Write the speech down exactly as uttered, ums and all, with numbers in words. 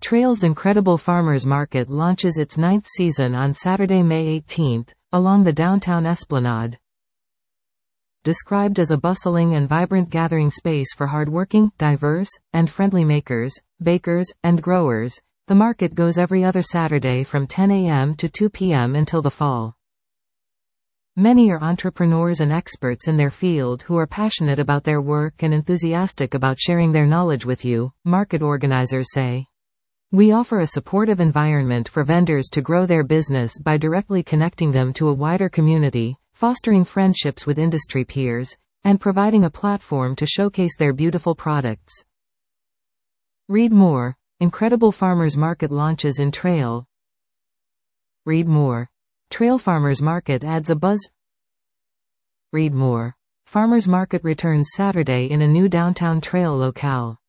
Trail's Incredible Farmers Market launches its ninth season on Saturday, May eighteenth, along the downtown Esplanade. Described as a bustling and vibrant gathering space for hardworking, diverse, and friendly makers, bakers, and growers, the market goes every other Saturday from ten a m to two p m until the fall. Many are entrepreneurs and experts in their field who are passionate about their work and enthusiastic about sharing their knowledge with you, market organizers say. We offer a supportive environment for vendors to grow their business by directly connecting them to a wider community, fostering friendships with industry peers, and providing a platform to showcase their beautiful products. Read more. Incredible Farmers Market launches in Trail. Read more. Trail Farmers Market adds a buzz. Read more. Farmers Market returns Saturday in a new downtown Trail locale.